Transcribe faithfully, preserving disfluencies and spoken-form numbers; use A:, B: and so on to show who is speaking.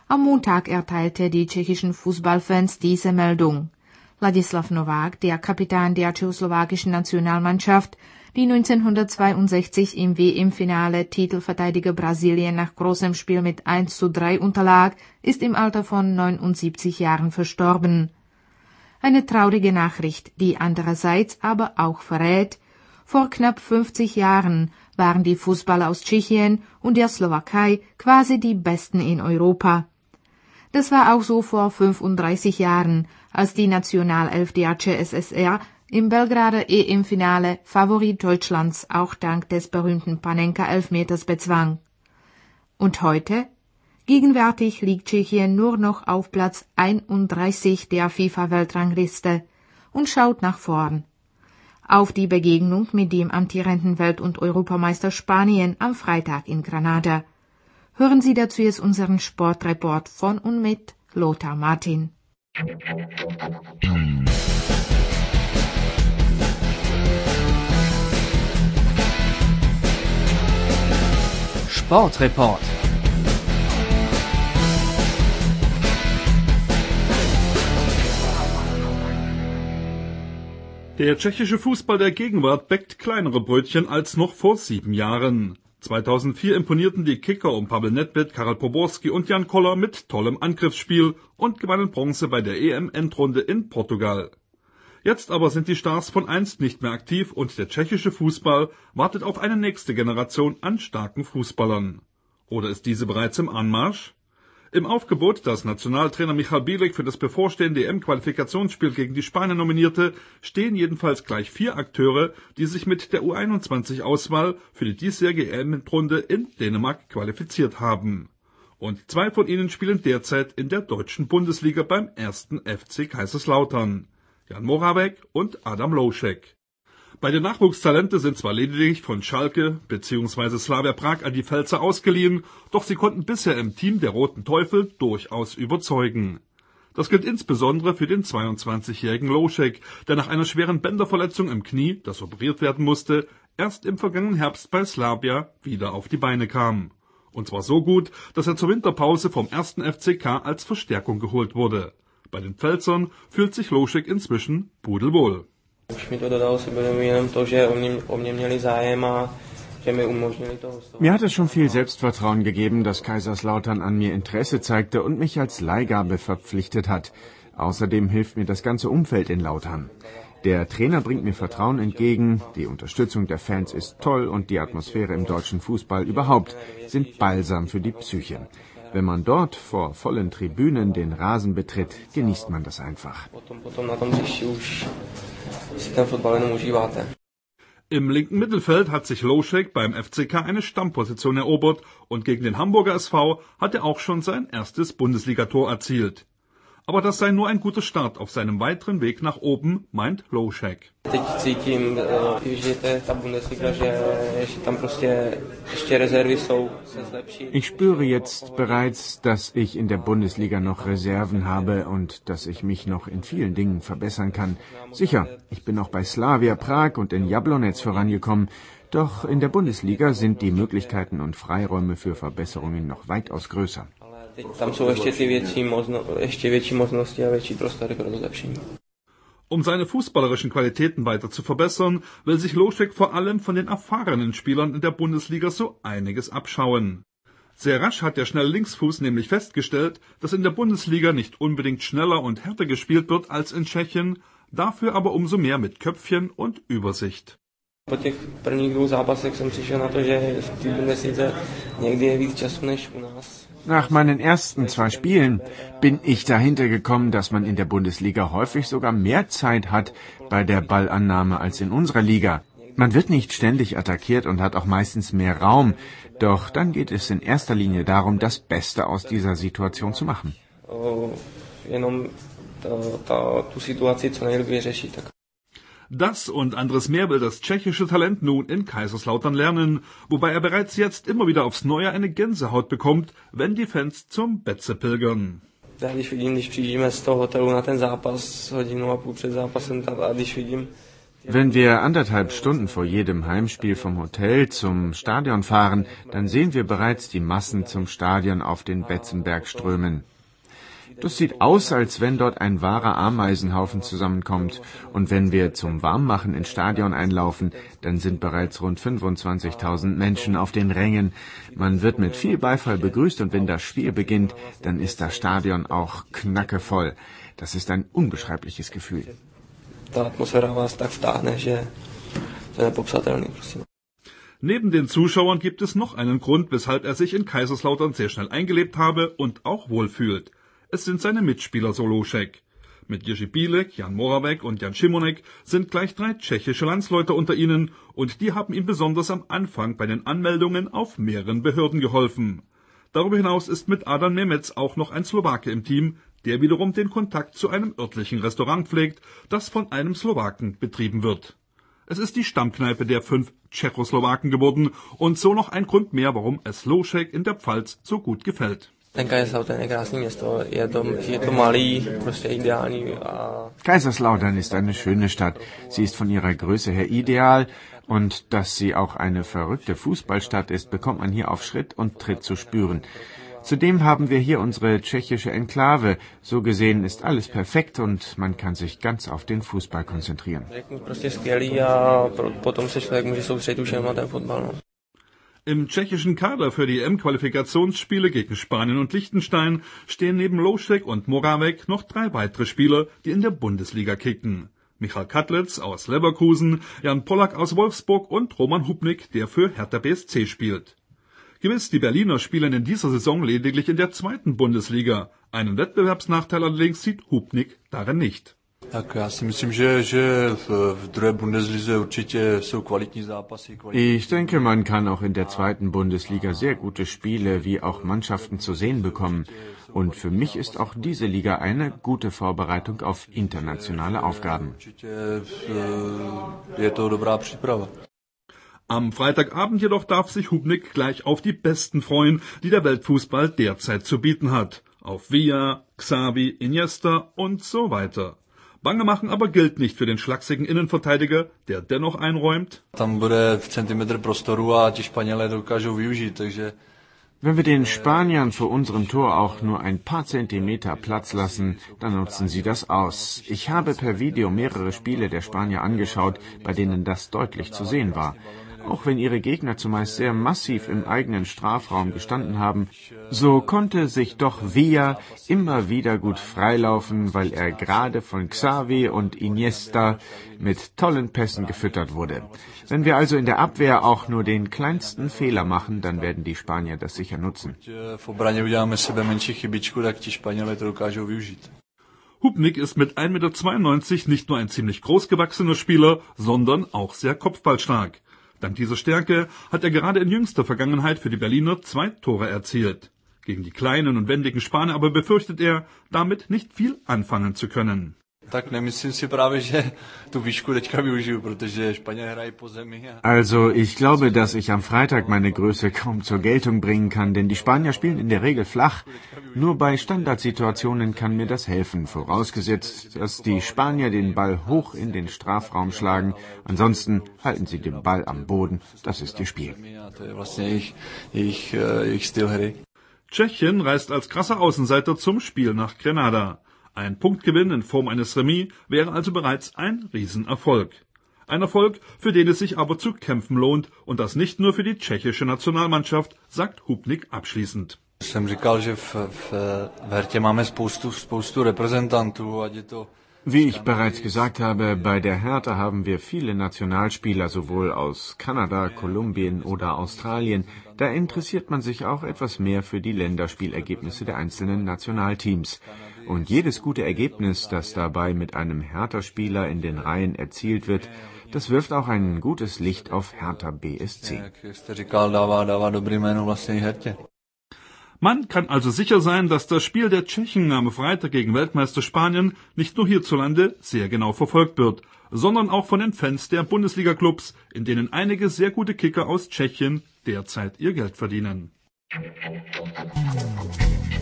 A: Am Montag erteilte die tschechischen Fußballfans diese Meldung. Ladislav Novák, der Kapitän der tschechoslowakischen Nationalmannschaft, die neunzehnhundertzweiundsechzig im W M-Finale Titelverteidiger Brasilien nach großem Spiel mit eins zu drei unterlag, ist im Alter von neunundsiebzig Jahren verstorben. Eine traurige Nachricht, die andererseits aber auch verrät: Vor knapp fünfzig Jahren waren die Fußballer aus Tschechien und der Slowakei quasi die Besten in Europa. Das war auch so vor fünfunddreißig Jahren, als die Nationalelf der C S S R im Belgrader E M-Finale Favorit Deutschlands auch dank des berühmten Panenka-Elfmeters bezwang. Und heute? Gegenwärtig liegt Tschechien nur noch auf Platz einunddreißig der FIFA-Weltrangliste und schaut nach vorn. Auf die Begegnung mit dem amtierenden Welt- und Europameister Spanien am Freitag in Granada. Hören Sie dazu jetzt unseren Sportreport von und mit Lothar Martin.
B: Sportreport.
C: Der tschechische Fußball der Gegenwart bäckt kleinere Brötchen als noch vor sieben Jahren. zweitausendvier imponierten die Kicker um Pavel Nedvěd, Karel Poborský und Jan Koller mit tollem Angriffsspiel und gewannen Bronze bei der E M-Endrunde in Portugal. Jetzt aber sind die Stars von einst nicht mehr aktiv und der tschechische Fußball wartet auf eine nächste Generation an starken Fußballern. Oder ist diese bereits im Anmarsch? Im Aufgebot, das Nationaltrainer Michal Bílek für das bevorstehende E M-Qualifikationsspiel gegen die Spanier nominierte, stehen jedenfalls gleich vier Akteure, die sich mit der U einundzwanzig-Auswahl für die diesjährige E M-Endrunde in Dänemark qualifiziert haben. Und zwei von ihnen spielen derzeit in der deutschen Bundesliga beim ersten F C Kaiserslautern: Jan Moravec und Adam Loušek. Beide Nachwuchstalente sind zwar lediglich von Schalke bzw. Slavia Prag an die Pfälzer ausgeliehen, doch sie konnten bisher im Team der Roten Teufel durchaus überzeugen. Das gilt insbesondere für den zweiundzwanzigjährigen Loušek, der nach einer schweren Bänderverletzung im Knie, das operiert werden musste, erst im vergangenen Herbst bei Slavia wieder auf die Beine kam. Und zwar so gut, dass er zur Winterpause vom ersten F C K als Verstärkung geholt wurde. Bei den Pfälzern fühlt sich Loušek inzwischen pudelwohl.
D: Mir hat es schon viel Selbstvertrauen gegeben, dass Kaiserslautern an mir Interesse zeigte und mich als Leihgabe verpflichtet hat. Außerdem hilft mir das ganze Umfeld in Lautern. Der Trainer bringt mir Vertrauen entgegen, die Unterstützung der Fans ist toll und die Atmosphäre im deutschen Fußball überhaupt sind Balsam für die Psyche. Wenn man dort vor vollen Tribünen den Rasen betritt, genießt man das einfach.
C: Im linken Mittelfeld hat sich Loušek beim F C K eine Stammposition erobert und gegen den Hamburger S V hat er auch schon sein erstes Bundesligator erzielt. Aber das sei nur ein guter Start auf seinem weiteren Weg nach oben, meint Loušek.
D: Ich spüre jetzt bereits, dass ich in der Bundesliga noch Reserven habe und dass ich mich noch in vielen Dingen verbessern kann. Sicher, ich bin auch bei Slavia Prag und in Jablonec vorangekommen, doch in der Bundesliga sind die Möglichkeiten und Freiräume für Verbesserungen noch weitaus größer.
C: Um seine fußballerischen Qualitäten weiter zu verbessern, will sich Loušek vor allem von den erfahrenen Spielern in der Bundesliga so einiges abschauen. Sehr rasch hat der schnelle Linksfuß nämlich festgestellt, dass in der Bundesliga nicht unbedingt schneller und härter gespielt wird als in Tschechien, dafür aber umso mehr mit Köpfchen und Übersicht.
E: Po těch prvních dvou zápasech jsem přišel na to, že v té Bundeslize někdy je víc času než u nás.
D: Nach meinen ersten zwei Spielen bin ich dahinter gekommen, dass man in der Bundesliga häufig sogar mehr Zeit hat bei der Ballannahme als in unserer Liga. Man wird nicht ständig attackiert und hat auch meistens mehr Raum, doch dann geht es in erster Linie darum, das Beste aus dieser Situation zu machen.
C: Das und anderes mehr will das tschechische Talent nun in Kaiserslautern lernen, wobei er bereits jetzt immer wieder aufs Neue eine Gänsehaut bekommt, wenn die Fans zum Betze pilgern.
E: Když vidím, když přijíždíme z toho hotelu na ten zápas, hodinu a půl před zápasem, a když vidím
D: Wenn wir anderthalb Stunden vor jedem Heimspiel vom Hotel zum Stadion fahren, dann sehen wir bereits die Massen zum Stadion auf den Betzenberg strömen. Das sieht aus, als wenn dort ein wahrer Ameisenhaufen zusammenkommt. Und wenn wir zum Warmmachen ins Stadion einlaufen, dann sind bereits rund fünfundzwanzigtausend Menschen auf den Rängen. Man wird mit viel Beifall begrüßt und wenn das Spiel beginnt, dann ist das Stadion auch knackevoll. Das ist ein unbeschreibliches Gefühl.
C: Neben den Zuschauern gibt es noch einen Grund, weshalb er sich in Kaiserslautern sehr schnell eingelebt habe und auch wohlfühlt. Es sind seine Mitspieler Sološek. Mit Jiří Bílek, Jan Moravec und Jan Šimonek sind gleich drei tschechische Landsleute unter ihnen und die haben ihm besonders am Anfang bei den Anmeldungen auf mehreren Behörden geholfen. Darüber hinaus ist mit Adam Nemec auch noch ein Slowake im Team, der wiederum den Kontakt zu einem örtlichen Restaurant pflegt, das von einem Slowaken betrieben wird. Es ist die Stammkneipe der fünf Tschechoslowaken geworden und so noch ein Grund mehr, warum es Lošek in der Pfalz so gut gefällt.
D: Kaiserslautern ist eine schöne Stadt. Sie ist von ihrer Größe her ideal und dass sie auch eine verrückte Fußballstadt ist, bekommt man hier auf Schritt und Tritt zu spüren. Zudem haben wir hier unsere tschechische Enklave. So gesehen ist alles perfekt und man kann sich ganz auf den Fußball konzentrieren.
C: Im tschechischen Kader für die E M-Qualifikationsspiele gegen Spanien und Liechtenstein stehen neben Lošek und Moravec noch drei weitere Spieler, die in der Bundesliga kicken. Michal Katlec aus Leverkusen, Jan Polak aus Wolfsburg und Roman Hubnik, der für Hertha B S C spielt. Gewiss, die Berliner spielen in dieser Saison lediglich in der zweiten Bundesliga. Einen Wettbewerbsnachteil allerdings sieht Hubnik darin nicht.
D: Ich denke, man kann auch in der zweiten Bundesliga sehr gute Spiele wie auch Mannschaften zu sehen bekommen. Und für mich ist auch diese Liga eine gute Vorbereitung auf internationale Aufgaben.
C: Am Freitagabend jedoch darf sich Hubnik gleich auf die Besten freuen, die der Weltfußball derzeit zu bieten hat. Auf Villa, Xavi, Iniesta und so weiter. Bange machen aber gilt nicht für den schlachsigen Innenverteidiger, der dennoch einräumt.
D: Wenn wir den Spaniern vor unserem Tor auch nur ein paar Zentimeter Platz lassen, dann nutzen sie das aus. Ich habe per Video mehrere Spiele der Spanier angeschaut, bei denen das deutlich zu sehen war. Auch wenn ihre Gegner zumeist sehr massiv im eigenen Strafraum gestanden haben, so konnte sich doch Villa immer wieder gut freilaufen, weil er gerade von Xavi und Iniesta mit tollen Pässen gefüttert wurde. Wenn wir also in der Abwehr auch nur den kleinsten Fehler machen, dann werden die Spanier das sicher nutzen.
C: Hubnik ist mit ein Meter zweiundneunzig nicht nur ein ziemlich großgewachsener Spieler, sondern auch sehr kopfballstark. Dank dieser Stärke hat er gerade in jüngster Vergangenheit für die Berliner zwei Tore erzielt. Gegen die kleinen und wendigen Spanier aber befürchtet er, damit nicht viel anfangen zu können.
D: Also ich glaube, dass ich am Freitag meine Größe kaum zur Geltung bringen kann, denn die Spanier spielen in der Regel flach. Nur bei Standardsituationen kann mir das helfen, vorausgesetzt, dass die Spanier den Ball hoch in den Strafraum schlagen. Ansonsten halten sie den Ball am Boden. Das ist ihr Spiel.
C: Tschechien reist als krasser Außenseiter zum Spiel nach Grenada. Ein Punktgewinn in Form eines Remis wäre also bereits ein Riesenerfolg. Ein Erfolg, für den es sich aber zu kämpfen lohnt und das nicht nur für die tschechische Nationalmannschaft, sagt Hubnik abschließend.
D: Wie ich bereits gesagt habe, bei der Hertha haben wir viele Nationalspieler, sowohl aus Kanada, Kolumbien oder Australien. Da interessiert man sich auch etwas mehr für die Länderspielergebnisse der einzelnen Nationalteams. Und jedes gute Ergebnis, das dabei mit einem Hertha-Spieler in den Reihen erzielt wird, das wirft auch ein gutes Licht auf Hertha B S C.
C: Man kann also sicher sein, dass das Spiel der Tschechen am Freitag gegen Weltmeister Spanien nicht nur hierzulande sehr genau verfolgt wird, sondern auch von den Fans der Bundesliga-Clubs, in denen einige sehr gute Kicker aus Tschechien derzeit ihr Geld verdienen.